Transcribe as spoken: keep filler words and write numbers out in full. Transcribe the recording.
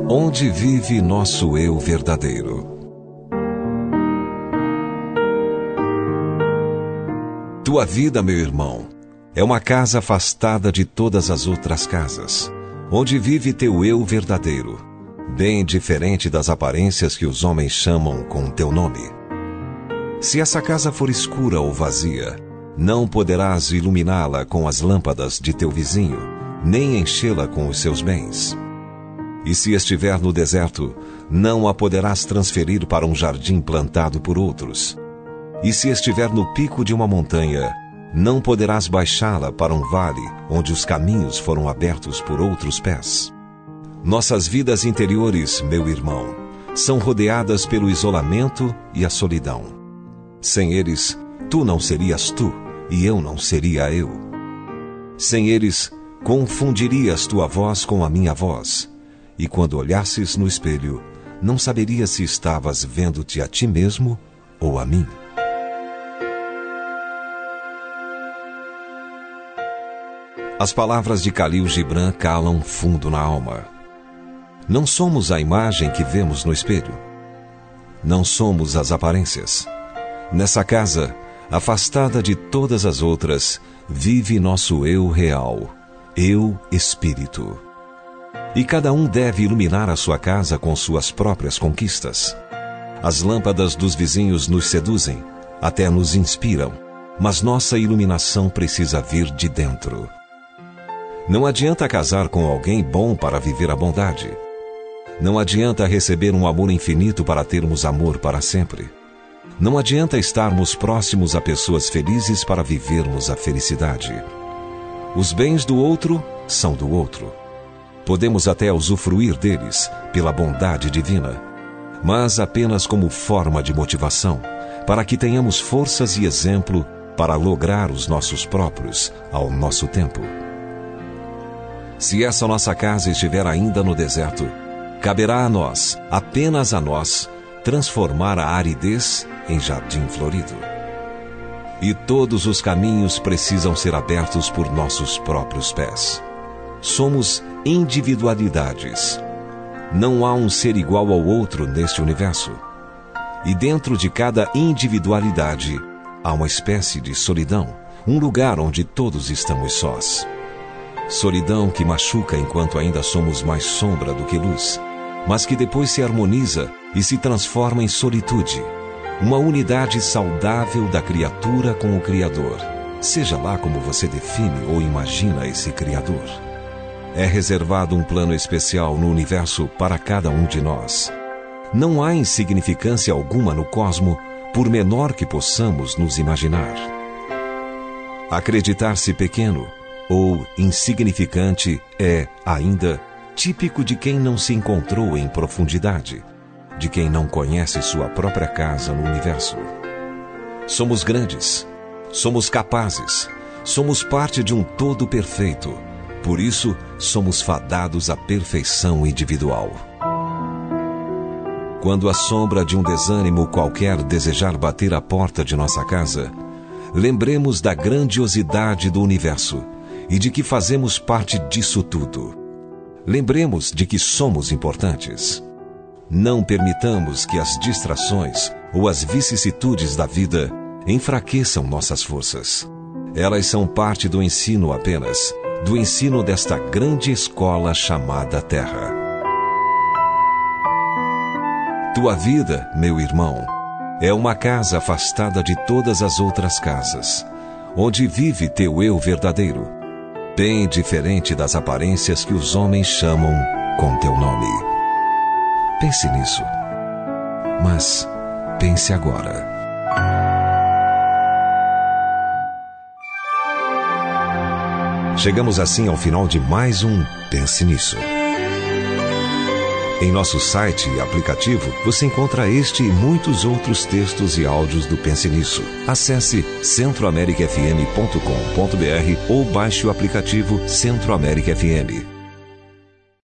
Onde vive nosso eu verdadeiro? Tua vida, meu irmão, é uma casa afastada de todas as outras casas, onde vive teu eu verdadeiro, bem diferente das aparências que os homens chamam com teu nome. Se essa casa for escura ou vazia, não poderás iluminá-la com as lâmpadas de teu vizinho, nem enchê-la com os seus bens. E se estiver no deserto, não a poderás transferir para um jardim plantado por outros. E se estiver no pico de uma montanha, não poderás baixá-la para um vale onde os caminhos foram abertos por outros pés. Nossas vidas interiores, meu irmão, são rodeadas pelo isolamento e a solidão. Sem eles, tu não serias tu e eu não seria eu. Sem eles, confundirias tua voz com a minha voz. E quando olhasses no espelho, não saberias se estavas vendo-te a ti mesmo ou a mim. As palavras de Khalil Gibran calam fundo na alma. Não somos a imagem que vemos no espelho. Não somos as aparências. Nessa casa, afastada de todas as outras, vive nosso eu real, eu espírito. E cada um deve iluminar a sua casa com suas próprias conquistas. As lâmpadas dos vizinhos nos seduzem, até nos inspiram, mas nossa iluminação precisa vir de dentro. Não adianta casar com alguém bom para viver a bondade. Não adianta receber um amor infinito para termos amor para sempre. Não adianta estarmos próximos a pessoas felizes para vivermos a felicidade. Os bens do outro são do outro. Podemos até usufruir deles pela bondade divina, mas apenas como forma de motivação, para que tenhamos forças e exemplo para lograr os nossos próprios ao nosso tempo. Se essa nossa casa estiver ainda no deserto, caberá a nós, apenas a nós, transformar a aridez em jardim florido. E todos os caminhos precisam ser abertos por nossos próprios pés. Somos individualidades. Não há um ser igual ao outro neste universo. E dentro de cada individualidade há uma espécie de solidão, um lugar onde todos estamos sós. Solidão que machuca enquanto ainda somos mais sombra do que luz, mas que depois se harmoniza e se transforma em solitude, uma unidade saudável da criatura com o Criador, seja lá como você define ou imagina esse Criador. É reservado um plano especial no universo para cada um de nós. Não há insignificância alguma no cosmo, por menor que possamos nos imaginar. Acreditar-se pequeno ou insignificante é, ainda, típico de quem não se encontrou em profundidade, de quem não conhece sua própria casa no universo. Somos grandes, somos capazes, somos parte de um todo perfeito. Por isso, somos fadados à perfeição individual. Quando a sombra de um desânimo qualquer desejar bater à porta de nossa casa, lembremos da grandiosidade do universo e de que fazemos parte disso tudo. Lembremos de que somos importantes. Não permitamos que as distrações ou as vicissitudes da vida enfraqueçam nossas forças. Elas são parte do ensino apenas, do ensino desta grande escola chamada Terra. Tua vida, meu irmão, é uma casa afastada de todas as outras casas, onde vive teu eu verdadeiro, bem diferente das aparências que os homens chamam com teu nome. Pense nisso, mas pense agora. Chegamos assim ao final de mais um Pense Nisso. Em nosso site e aplicativo, você encontra este e muitos outros textos e áudios do Pense Nisso. Acesse centro america f m ponto com ponto b r ou baixe o aplicativo Centro América F M.